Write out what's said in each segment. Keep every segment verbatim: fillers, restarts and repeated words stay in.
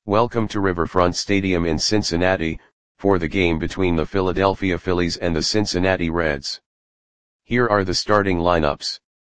Welcome to Riverfront Stadium in Cincinnati, for the game between the Philadelphia Phillies and the Cincinnati Reds. Here are the starting lineups.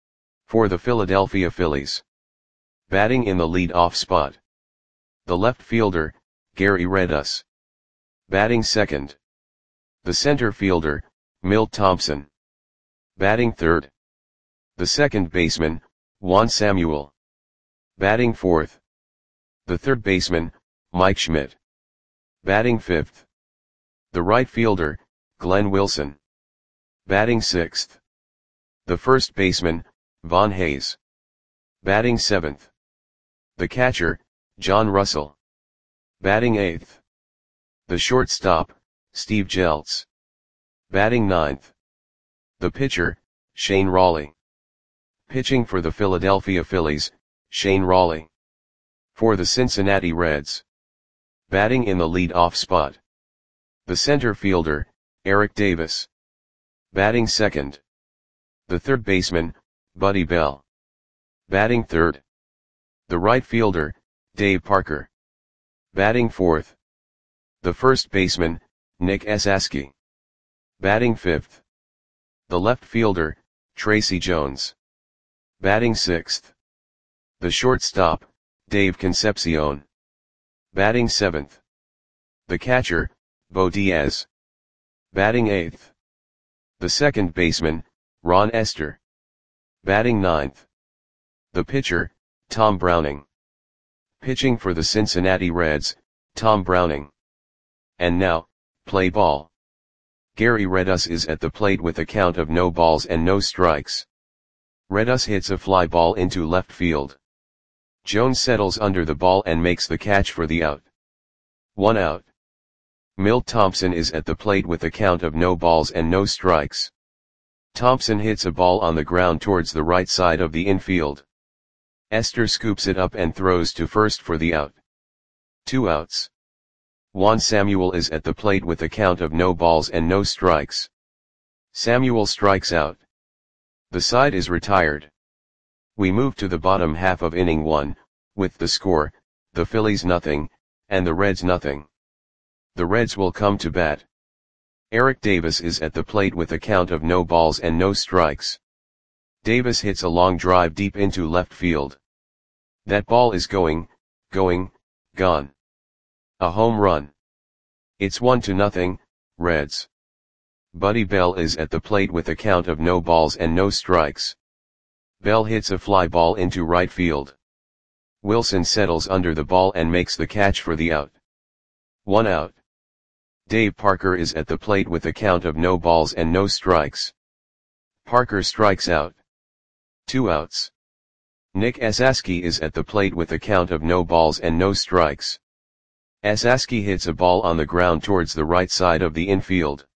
For the Philadelphia Phillies. Batting in the lead-off spot. The left fielder, Gary Redus. Batting second. The center fielder, Milt Thompson. Batting third. The second baseman, Juan Samuel. Batting fourth. The third baseman, Mike Schmidt. Batting fifth. The right fielder, Glenn Wilson. Batting sixth. The first baseman, Von Hayes. Batting seventh. The catcher, John Russell. Batting eighth. The shortstop, Steve Jeltz. Batting ninth. The pitcher, Shane Rawley. Pitching for the Philadelphia Phillies, Shane Rawley. For the Cincinnati Reds. Batting in the lead-off spot. The center fielder, Eric Davis. Batting second. The third baseman, Buddy Bell. Batting third. The right fielder, Dave Parker. Batting fourth. The first baseman, Nick Esasky. Batting fifth. The left fielder, Tracy Jones. Batting sixth. The shortstop, Dave Concepcion. Batting seventh. The catcher, Bo Diaz. Batting eighth. The second baseman, Ron Esther. Batting ninth. The pitcher, Tom Browning. Pitching for the Cincinnati Reds, Tom Browning. And now, play ball. Gary Redus is at the plate with a count of no balls and no strikes. Redus hits a fly ball into left field. Jones settles under the ball and makes the catch for the out. One out. Milt Thompson is at the plate with a count of no balls and no strikes. Thompson hits a ball on the ground towards the right side of the infield. Esther scoops it up and throws to first for the out. Two outs. Juan Samuel is at the plate with a count of no balls and no strikes. Samuel strikes out. The side is retired. We move to the bottom half of inning one, with the score, the Phillies nothing, and the Reds nothing. The Reds will come to bat. Eric Davis is at the plate with a count of no balls and no strikes. Davis hits a long drive deep into left field. That ball is going, going, gone. A home run. It's one to nothing, Reds. Buddy Bell is at the plate with a count of no balls and no strikes. Bell hits a fly ball into right field. Wilson settles under the ball and makes the catch for the out. One out. Dave Parker is at the plate with a count of no balls and no strikes. Parker strikes out. Two outs. Nick Esasky is at the plate with a count of no balls and no strikes. Esasky hits a ball on the ground towards the right side of the infield.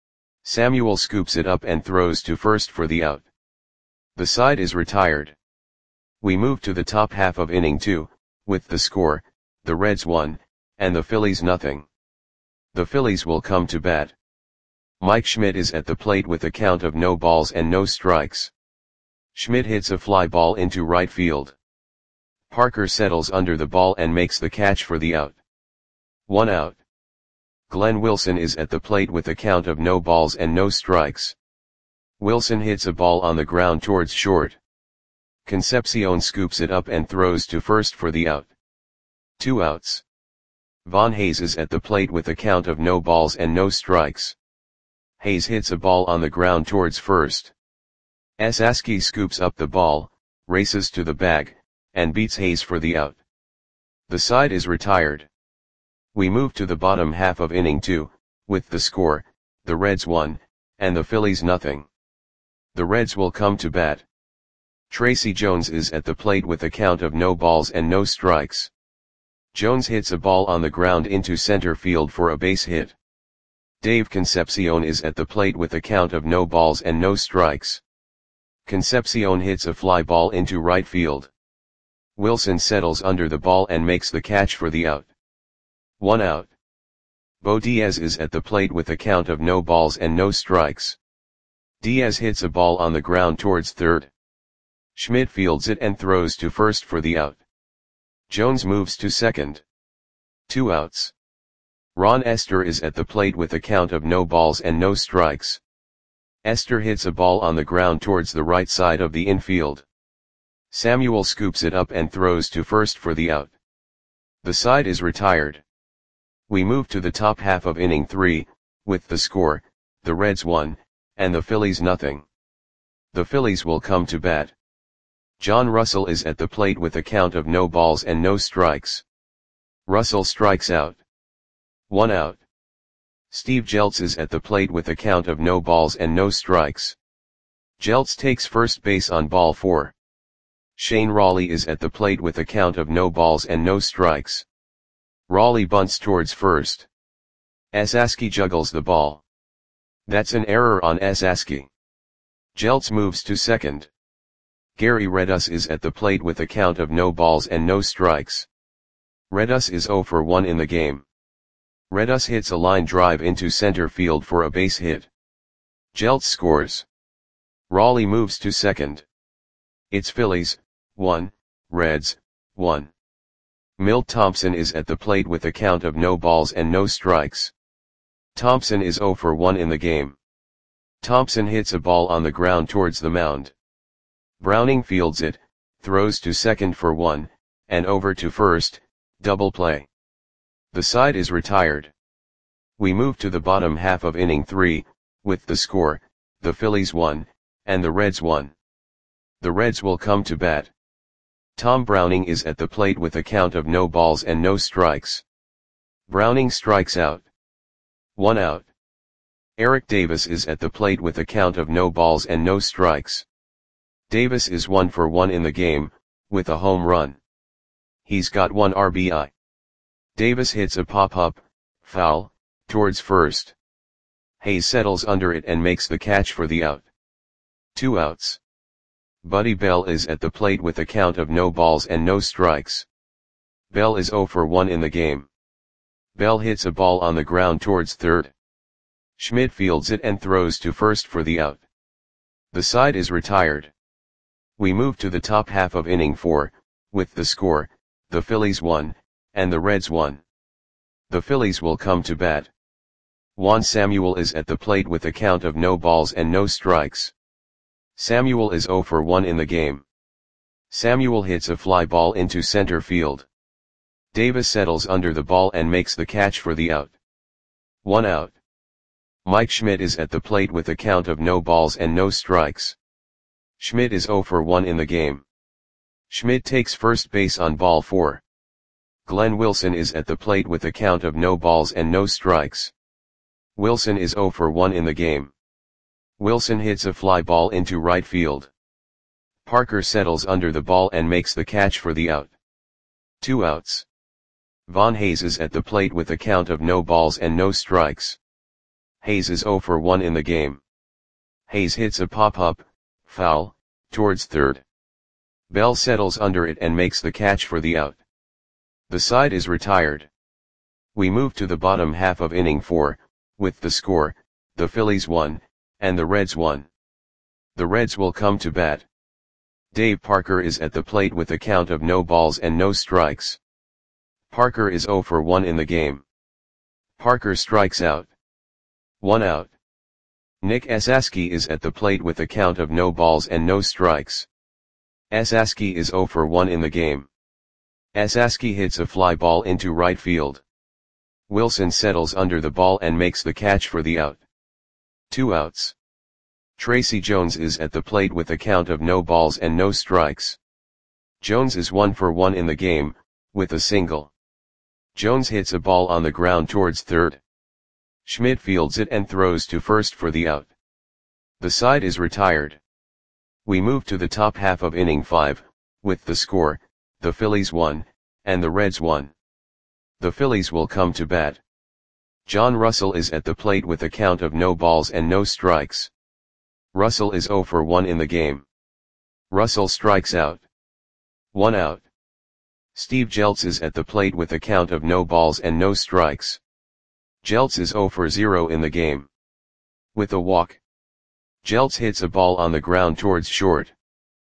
Samuel scoops it up and throws to first for the out. The side is retired. We move to the top half of inning two, with the score, the Reds one, and the Phillies nothing. The Phillies will come to bat. Mike Schmidt is at the plate with a count of no balls and no strikes. Schmidt hits a fly ball into right field. Parker settles under the ball and makes the catch for the out. One out. Glenn Wilson is at the plate with a count of no balls and no strikes. Wilson hits a ball on the ground towards short. Concepcion scoops it up and throws to first for the out. Two outs. Von Hayes is at the plate with a count of no balls and no strikes. Hayes hits a ball on the ground towards first. Esasky scoops up the ball, races to the bag, and beats Hayes for the out. The side is retired. We move to the bottom half of inning two, with the score, the Reds one, and the Phillies nothing. The Reds will come to bat. Tracy Jones is at the plate with a count of no balls and no strikes. Jones hits a ball on the ground into center field for a base hit. Dave Concepcion is at the plate with a count of no balls and no strikes. Concepcion hits a fly ball into right field. Wilson settles under the ball and makes the catch for the out. One out. Bo Diaz is at the plate with a count of no balls and no strikes. Diaz hits a ball on the ground towards third. Schmidt fields it and throws to first for the out. Jones moves to second. Two outs. Ron Esther is at the plate with a count of no balls and no strikes. Esther hits a ball on the ground towards the right side of the infield. Samuel scoops it up and throws to first for the out. The side is retired. We move to the top half of inning three, with the score, the Reds one, and the Phillies nothing. The Phillies will come to bat. John Russell is at the plate with a count of no balls and no strikes. Russell strikes out. One out. Steve Jeltz is at the plate with a count of no balls and no strikes. Jeltz takes first base on ball four. Shane Rawley is at the plate with a count of no balls and no strikes. Rawley bunts towards first. Esaski juggles the ball. That's an error on Esaski. Jeltz moves to second. Gary Redus is at the plate with a count of no balls and no strikes. Redus is oh for one in the game. Redus hits a line drive into center field for a base hit. Jeltz scores. Rawley moves to second. It's Phillies, one, Reds, one. Milt Thompson is at the plate with a count of no balls and no strikes. Thompson is oh for one in the game. Thompson hits a ball on the ground towards the mound. Browning fields it, throws to second for one, and over to first, double play. The side is retired. We move to the bottom half of inning three, with the score, the Phillies one, and the Reds one. The Reds will come to bat. Tom Browning is at the plate with a count of no balls and no strikes. Browning strikes out. One out. Eric Davis is at the plate with a count of no balls and no strikes. Davis is one for one in the game, with a home run. He's got one R B I. Davis hits a pop-up, foul, towards first. Hayes settles under it and makes the catch for the out. Two outs. Buddy Bell is at the plate with a count of no balls and no strikes. Bell is oh for one in the game. Bell hits a ball on the ground towards third. Schmidt fields it and throws to first for the out. The side is retired. We move to the top half of inning four, with the score, the Phillies one, and the Reds one. The Phillies will come to bat. Juan Samuel is at the plate with a count of no balls and no strikes. Samuel is oh for one in the game. Samuel hits a fly ball into center field. Davis settles under the ball and makes the catch for the out. One out. Mike Schmidt is at the plate with a count of no balls and no strikes. Schmidt is oh for one in the game. Schmidt takes first base on ball four. Glenn Wilson is at the plate with a count of no balls and no strikes. Wilson is oh for one in the game. Wilson hits a fly ball into right field. Parker settles under the ball and makes the catch for the out. Two outs. Von Hayes is at the plate with a count of no balls and no strikes. Hayes is oh for one in the game. Hayes hits a pop-up, foul, towards third. Bell settles under it and makes the catch for the out. The side is retired. We move to the bottom half of inning four, with the score, the Phillies one, and the Reds one. The Reds will come to bat. Dave Parker is at the plate with a count of no balls and no strikes. Parker is oh for one in the game. Parker strikes out. One out. Nick Esaski is at the plate with a count of no balls and no strikes. Esaski is oh for one in the game. Esaski hits a fly ball into right field. Wilson settles under the ball and makes the catch for the out. Two outs. Tracy Jones is at the plate with a count of no balls and no strikes. Jones is one for one in the game, with a single. Jones hits a ball on the ground towards third. Schmidt fields it and throws to first for the out. The side is retired. We move to the top half of inning five, with the score, the Phillies one, and the Reds one. The Phillies will come to bat. John Russell is at the plate with a count of no balls and no strikes. Russell is oh for one in the game. Russell strikes out. One out. Steve Jeltz is at the plate with a count of no balls and no strikes. Jeltz is oh for zero in the game. With a walk. Jeltz hits a ball on the ground towards short.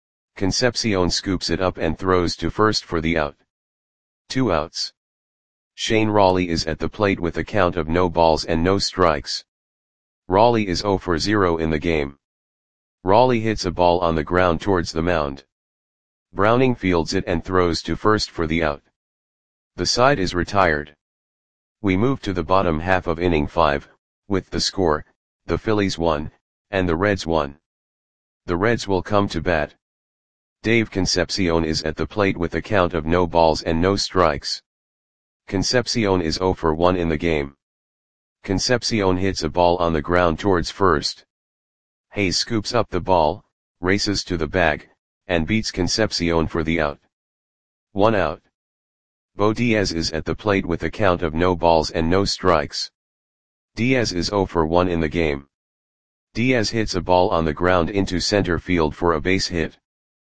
Concepcion scoops it up and throws to first for the out. Two outs. Shane Rawley is at the plate with a count of no balls and no strikes. Rawley is zero for zero in the game. Rawley hits a ball on the ground towards the mound. Browning fields it and throws to first for the out. The side is retired. We move to the bottom half of inning five, with the score, the Phillies won, and the Reds won. The Reds will come to bat. Dave Concepcion is at the plate with a count of no balls and no strikes. Concepcion is zero for one in the game. Concepcion hits a ball on the ground towards first. Hayes scoops up the ball, races to the bag, and beats Concepcion for the out. One out. Bo Diaz is at the plate with a count of no balls and no strikes. Diaz is zero for one in the game. Diaz hits a ball on the ground into center field for a base hit.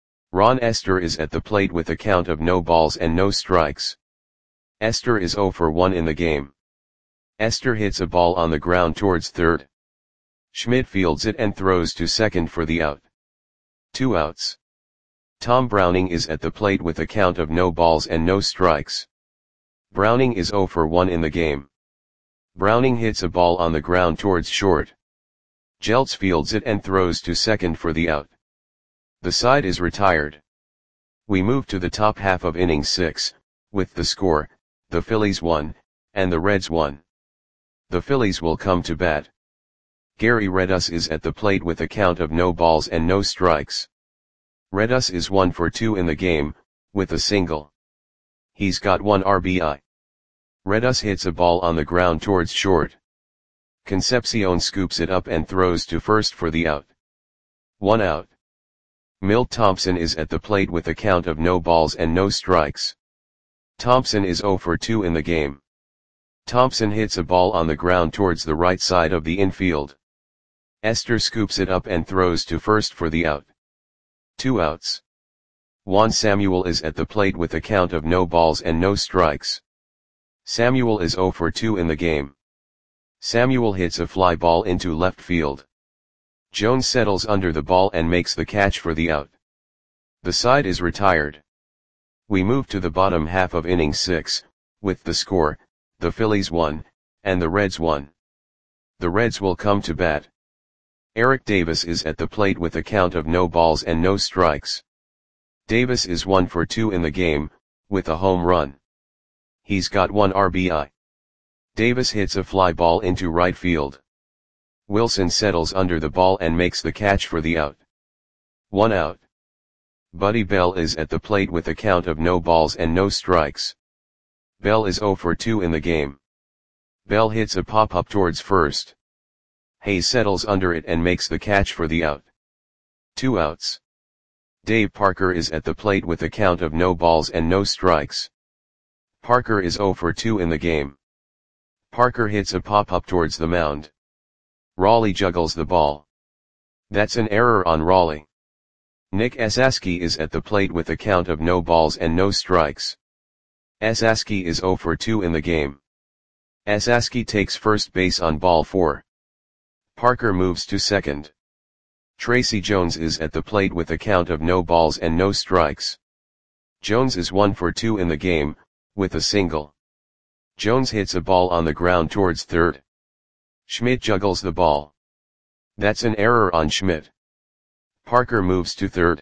Ron Esther is at the plate with a count of no balls and no strikes. Esther is zero for one in the game. Esther hits a ball on the ground towards third. Schmidt fields it and throws to second for the out. Two outs. Tom Browning is at the plate with a count of no balls and no strikes. Browning is zero for one in the game. Browning hits a ball on the ground towards short. Jeltz fields it and throws to second for the out. The side is retired. We move to the top half of inning six, with the score, the Phillies won, and the Reds won. The Phillies will come to bat. Gary Redus is at the plate with a count of no balls and no strikes. Redus is one for two in the game, with a single. He's got one R B I. Redus hits a ball on the ground towards short. Concepcion scoops it up and throws to first for the out. One out. Milt Thompson is at the plate with a count of no balls and no strikes. Thompson is zero for two in the game. Thompson hits a ball on the ground towards the right side of the infield. Esther scoops it up and throws to first for the out. Two outs. Juan Samuel is at the plate with a count of no balls and no strikes. Samuel is zero for two in the game. Samuel hits a fly ball into left field. Jones settles under the ball and makes the catch for the out. The side is retired. We move to the bottom half of inning six, with the score, the Phillies won, and the Reds won. The Reds will come to bat. Eric Davis is at the plate with a count of no balls and no strikes. Davis is one for two in the game, with a home run. He's got one R B I. Davis hits a fly ball into right field. Wilson settles under the ball and makes the catch for the out. One out. Buddy Bell is at the plate with a count of no balls and no strikes. Bell is zero for two in the game. Bell hits a pop-up towards first. Hayes settles under it and makes the catch for the out. Two outs. Dave Parker is at the plate with a count of no balls and no strikes. Parker is zero for two in the game. Parker hits a pop-up towards the mound. Rawley juggles the ball. That's an error on Rawley. Nick Esaski is at the plate with a count of no balls and no strikes. Esaski is zero for two in the game. Esaski takes first base on ball four. Parker moves to second. Tracy Jones is at the plate with a count of no balls and no strikes. Jones is one for two in the game, with a single. Jones hits a ball on the ground towards third. Schmidt juggles the ball. That's an error on Schmidt. Parker moves to third.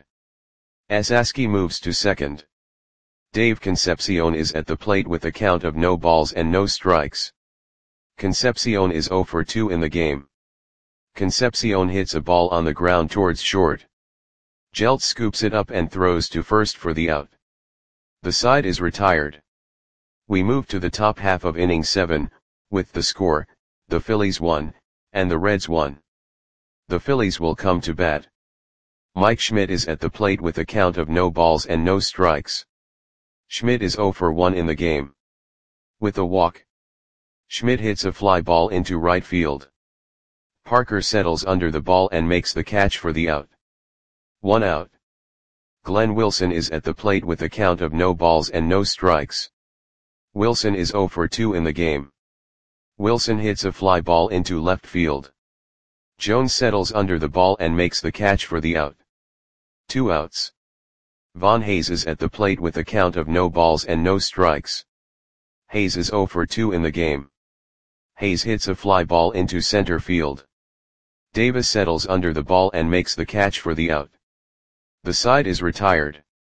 Esaski moves to second. Dave Concepcion is at the plate with a count of no balls and no strikes. Concepcion is zero for two in the game. Concepcion hits a ball on the ground towards short. Jeltz scoops it up and throws to first for the out. The side is retired. We move to the top half of inning seven, with the score, the Phillies won, and the Reds won. The Phillies will come to bat. Mike Schmidt is at the plate with a count of no balls and no strikes. Schmidt is zero for one in the game. With a walk. Schmidt hits a fly ball into right field. Parker settles under the ball and makes the catch for the out. One out. Glenn Wilson is at the plate with a count of no balls and no strikes. Wilson is zero for two in the game. Wilson hits a fly ball into left field. Jones settles under the ball and makes the catch for the out. Two outs. Von Hayes is at the plate with a count of no balls and no strikes. Hayes is zero for two in the game. Hayes hits a fly ball into center field. Davis settles under the ball and makes the catch for the out. The side is retired.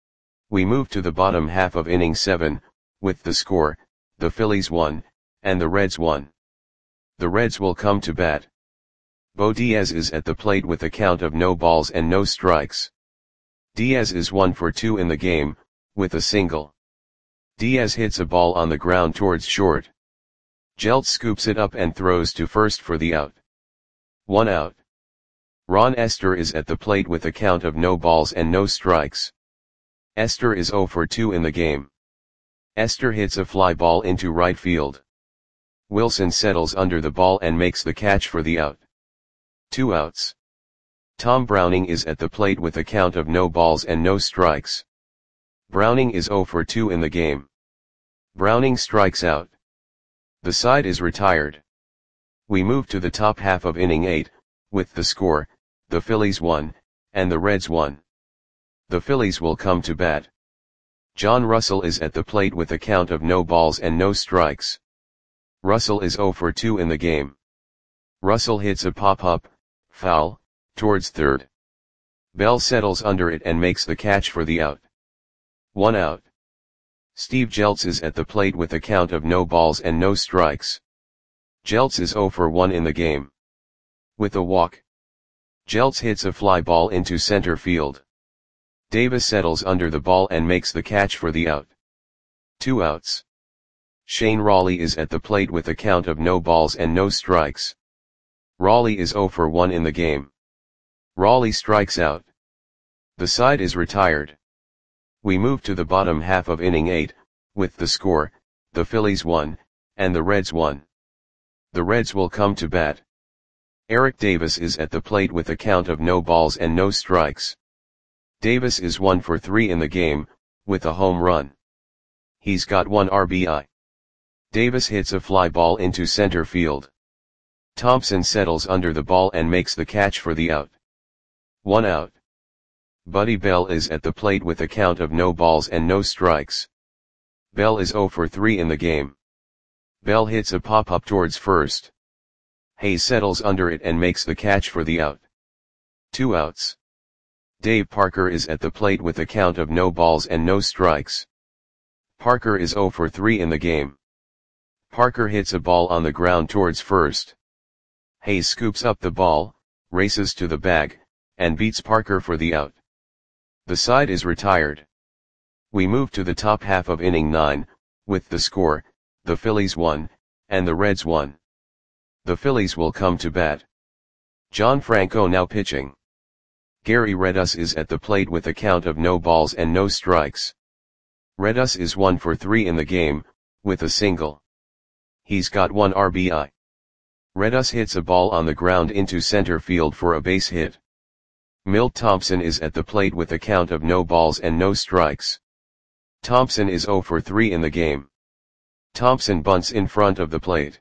We move to the bottom half of inning seven, with the score, the Phillies won, and the Reds won. The Reds will come to bat. Bo Diaz is at the plate with a count of no balls and no strikes. Diaz is one for two in the game, with a single. Diaz hits a ball on the ground towards short. Jeltz scoops it up and throws to first for the out. One out. Ron Esther is at the plate with a count of no balls and no strikes. Esther is zero for two in the game. Esther hits a fly ball into right field. Wilson settles under the ball and makes the catch for the out. Two outs. Tom Browning is at the plate with a count of no balls and no strikes. Browning is zero for two in the game. Browning strikes out. The side is retired. We move to the top half of inning eight, with the score, the Phillies won, and the Reds won. The Phillies will come to bat. John Russell is at the plate with a count of no balls and no strikes. Russell is zero for two in the game. Russell hits a pop-up, foul, towards third. Bell settles under it and makes the catch for the out. One out. Steve Jeltz is at the plate with a count of no balls and no strikes. Jeltz is zero for one in the game. With a walk. Jeltz hits a fly ball into center field. Davis settles under the ball and makes the catch for the out. Two outs. Shane Raleigh is at the plate with a count of no balls and no strikes. Raleigh is zero for one in the game. Raleigh strikes out. The side is retired. We move to the bottom half of inning eight, with the score, the Phillies won, and the Reds won. The Reds will come to bat. Eric Davis is at the plate with a count of no balls and no strikes. Davis is one for three in the game, with a home run. He's got one R B I. Davis hits a fly ball into center field. Thompson settles under the ball and makes the catch for the out. One out. Buddy Bell is at the plate with a count of no balls and no strikes. Bell is zero for three in the game. Bell hits a pop-up towards first. Hayes settles under it and makes the catch for the out. Two outs. Dave Parker is at the plate with a count of no balls and no strikes. Parker is zero for three in the game. Parker hits a ball on the ground towards first. Hayes scoops up the ball, races to the bag, and beats Parker for the out. The side is retired. We move to the top half of inning nine, with the score, the Phillies won, and the Reds won. The Phillies will come to bat. John Franco now pitching. Gary Redus is at the plate with a count of no balls and no strikes. Redus is one for three in the game, with a single. He's got one R B I. Redus hits a ball on the ground into center field for a base hit. Milt Thompson is at the plate with a count of no balls and no strikes. Thompson is zero for three in the game. Thompson bunts in front of the plate.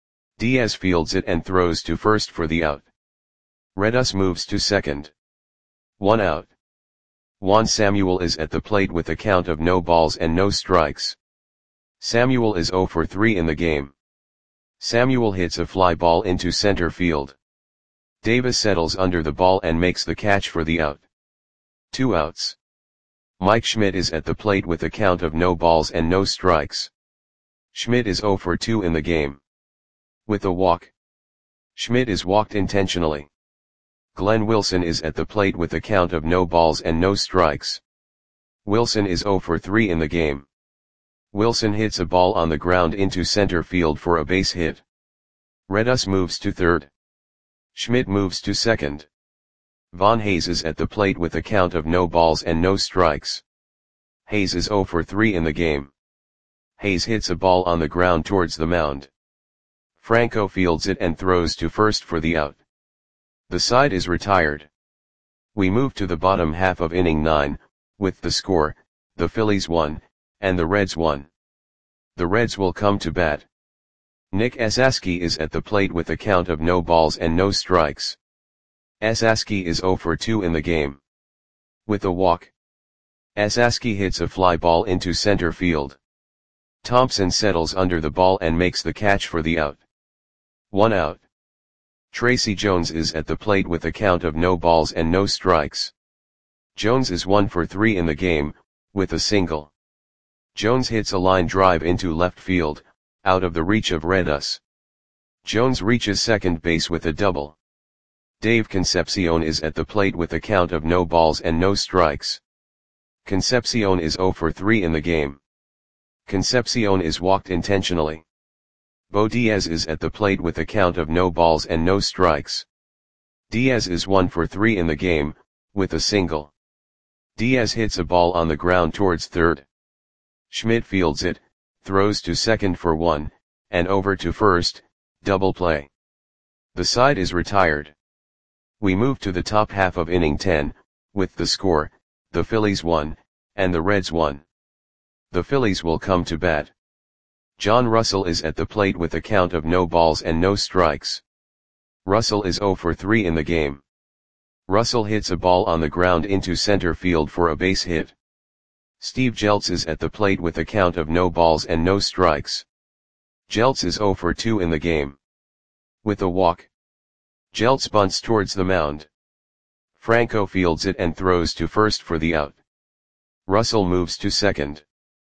Diaz fields it and throws to first for the out. Redus moves to second. One out. Juan Samuel is at the plate with a count of no balls and no strikes. Samuel is zero for three in the game. Samuel hits a fly ball into center field. Davis settles under the ball and makes the catch for the out. Two outs. Mike Schmidt is at the plate with a count of no balls and no strikes. Schmidt is zero for two in the game. With a walk. Schmidt is walked intentionally. Glenn Wilson is at the plate with a count of no balls and no strikes. Wilson is zero for three in the game. Wilson hits a ball on the ground into center field for a base hit. Redus moves to third. Schmidt moves to second. Von Hayes is at the plate with a count of no balls and no strikes. Hayes is zero for three in the game. Hayes hits a ball on the ground towards the mound. Franco fields it and throws to first for the out. The side is retired. We move to the bottom half of inning nine, with the score, the Phillies won, and the Reds won. The Reds will come to bat. Nick Esaski is at the plate with a count of no balls and no strikes. Esaski is zero for two in the game. With a walk. Esaski hits a fly ball into center field. Thompson settles under the ball and makes the catch for the out. One out. Tracy Jones is at the plate with a count of no balls and no strikes. Jones is one for three in the game, with a single. Jones hits a line drive into left field, out of the reach of Redus. Jones reaches second base with a double. Dave Concepcion is at the plate with a count of no balls and no strikes. Concepcion is zero for three in the game. Concepcion is walked intentionally. Bo Diaz is at the plate with a count of no balls and no strikes. Diaz is one for three in the game, with a single. Diaz hits a ball on the ground towards third. Schmidt fields it, throws to second for one, and over to first, double play. The side is retired. We move to the top half of inning ten, with the score, the Phillies one, and the Reds one. The Phillies will come to bat. John Russell is at the plate with a count of no balls and no strikes. Russell is zero for three in the game. Russell hits a ball on the ground into center field for a base hit. Steve Jeltz is at the plate with a count of no balls and no strikes. Jeltz is zero for two in the game. With a walk. Jeltz bunts towards the mound. Franco fields it and throws to first for the out. Russell moves to second.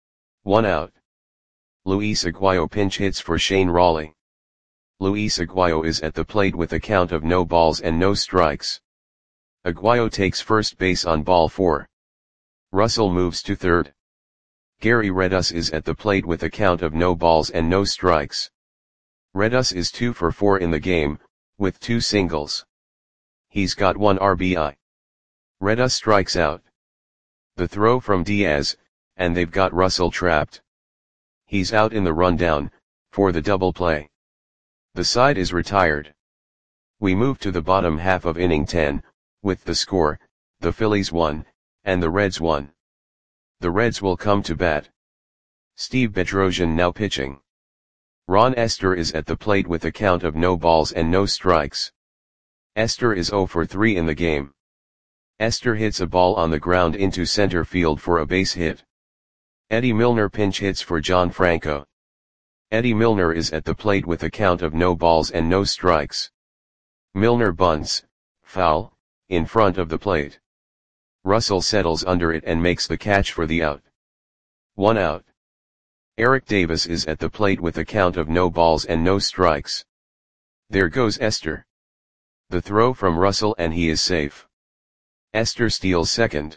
One out. Luis Aguayo pinch hits for Shane Raleigh. Luis Aguayo is at the plate with a count of no balls and no strikes. Aguayo takes first base on ball four. Russell moves to third. Gary Redus is at the plate with a count of no balls and no strikes. Redus is two for four in the game, with two singles. He's got one R B I. Redus strikes out. The throw from Diaz, and they've got Russell trapped. He's out in the rundown, for the double play. The side is retired. We move to the bottom half of inning ten, with the score, the Phillies one, and the Reds one. The Reds will come to bat. Steve Bedrosian now pitching. Ron Esther is at the plate with a count of no balls and no strikes. Esther is zero for three in the game. Esther hits a ball on the ground into center field for a base hit. Eddie Milner pinch hits for John Franco. Eddie Milner is at the plate with a count of no balls and no strikes. Milner bunts, foul, in front of the plate. Russell settles under it and makes the catch for the out. One out. Eric Davis is at the plate with a count of no balls and no strikes. There goes Esther. The throw from Russell and he is safe. Esther steals second.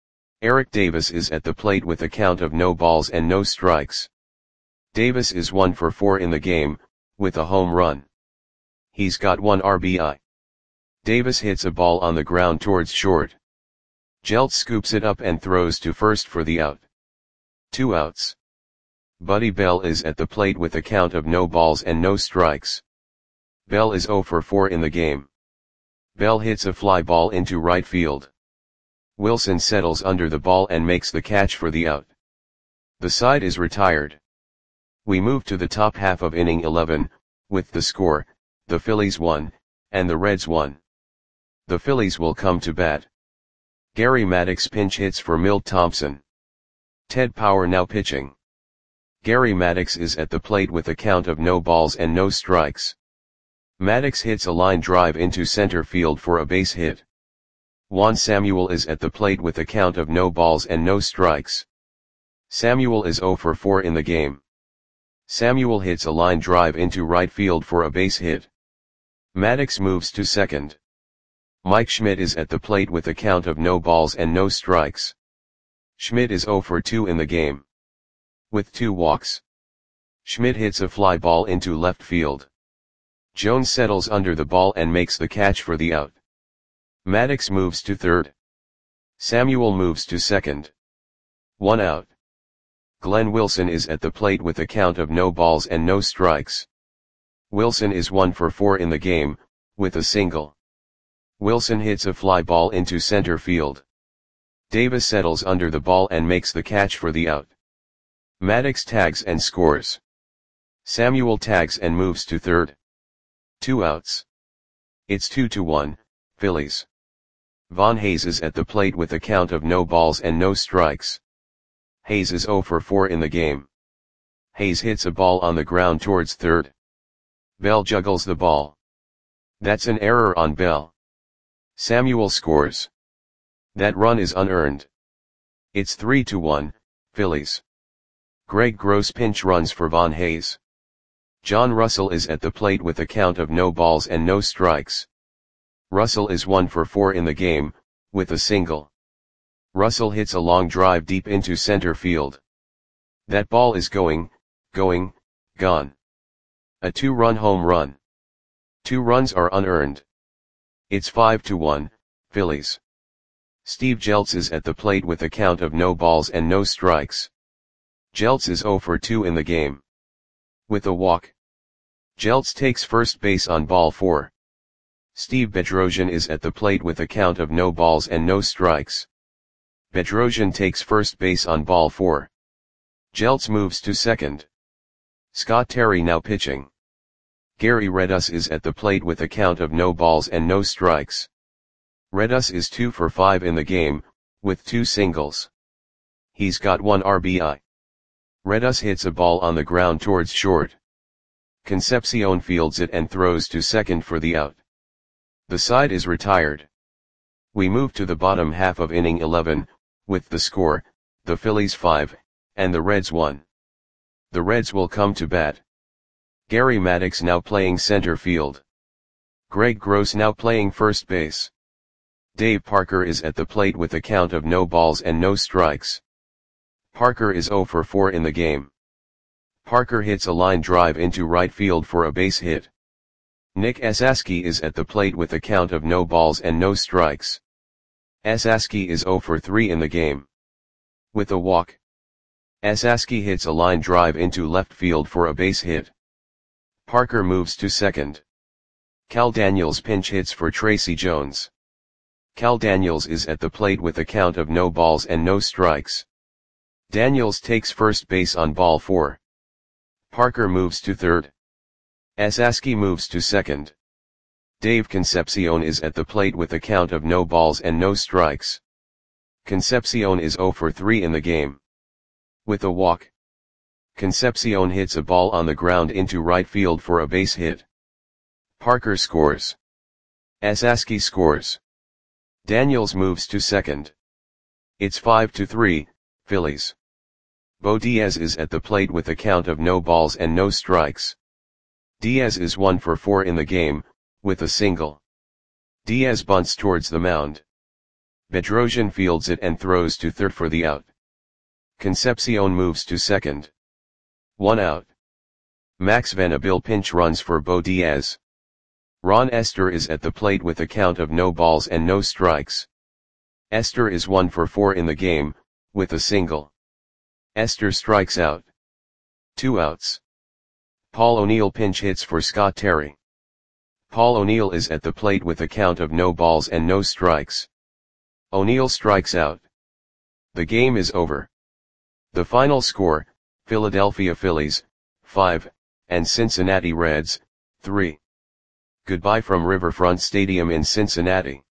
Eric Davis is at the plate with a count of no balls and no strikes. Davis is one for four in the game, with a home run. He's got one R B I. Davis hits a ball on the ground towards short. Jeltz scoops it up and throws to first for the out. Two outs. Buddy Bell is at the plate with a count of no balls and no strikes. Bell is zero for four in the game. Bell hits a fly ball into right field. Wilson settles under the ball and makes the catch for the out. The side is retired. We move to the top half of inning eleven, with the score, the Phillies one, and the Reds one. The Phillies will come to bat. Gary Maddox pinch hits for Milt Thompson. Ted Power now pitching. Gary Maddox is at the plate with a count of no balls and no strikes. Maddox hits a line drive into center field for a base hit. Juan Samuel is at the plate with a count of no balls and no strikes. Samuel is zero for four in the game. Samuel hits a line drive into right field for a base hit. Maddox moves to second. Mike Schmidt is at the plate with a count of no balls and no strikes. Schmidt is zero for two in the game. With two walks. Schmidt hits a fly ball into left field. Jones settles under the ball and makes the catch for the out. Maddox moves to third. Samuel moves to second. One out. Glenn Wilson is at the plate with a count of no balls and no strikes. Wilson is one for four in the game, with a single. Wilson hits a fly ball into center field. Davis settles under the ball and makes the catch for the out. Maddox tags and scores. Samuel tags and moves to third. Two outs. It's two to one, Phillies. Von Hayes is at the plate with a count of no balls and no strikes. Hayes is zero for four in the game. Hayes hits a ball on the ground towards third. Bell juggles the ball. That's an error on Bell. Samuel scores. That run is unearned. It's three to one, Phillies. Greg Gross pinch runs for Von Hayes. John Russell is at the plate with a count of no balls and no strikes. Russell is one for four in the game, with a single. Russell hits a long drive deep into center field. That ball is going, going, gone. A two-run home run. Two runs are unearned. It's five to one, Phillies. Steve Jeltz is at the plate with a count of no balls and no strikes. Jeltz is zero for two in the game. With a walk. Jeltz takes first base on ball four. Steve Bedrosian is at the plate with a count of no balls and no strikes. Bedrosian takes first base on ball four. Jeltz moves to second. Scott Terry now pitching. Gary Redus is at the plate with a count of no balls and no strikes. Redus is two for five in the game, with two singles. He's got one R B I. Redus hits a ball on the ground towards short. Concepcion fields it and throws to second for the out. The side is retired. We move to the bottom half of inning eleven, with the score, the Phillies five, and the Reds one. The Reds will come to bat. Gary Maddox now playing center field. Greg Gross now playing first base. Dave Parker is at the plate with a count of no balls and no strikes. Parker is zero for four in the game. Parker hits a line drive into right field for a base hit. Nick Esaski is at the plate with a count of no balls and no strikes. Esaski is zero for three in the game. With a walk. Esaski hits a line drive into left field for a base hit. Parker moves to second. Cal Daniels pinch hits for Tracy Jones. Cal Daniels is at the plate with a count of no balls and no strikes. Daniels takes first base on ball four. Parker moves to third. Esaski moves to second. Dave Concepcion is at the plate with a count of no balls and no strikes. Concepcion is zero for three in the game. With a walk. Concepcion hits a ball on the ground into right field for a base hit. Parker scores. Esaski scores. Daniels moves to second. It's five to three, Phillies. Bo Diaz is at the plate with a count of no balls and no strikes. Diaz is one for four in the game, with a single. Diaz bunts towards the mound. Bedrosian fields it and throws to third for the out. Concepcion moves to second. One out. Max Vanderbilt pinch runs for Bo Diaz. Ron Esther is at the plate with a count of no balls and no strikes. Esther is one for four in the game, with a single. Esther strikes out. Two outs. Paul O'Neill pinch hits for Scott Terry. Paul O'Neill is at the plate with a count of no balls and no strikes. O'Neill strikes out. The game is over. The final score, Philadelphia Phillies, five, and Cincinnati Reds, three. Goodbye from Riverfront Stadium in Cincinnati.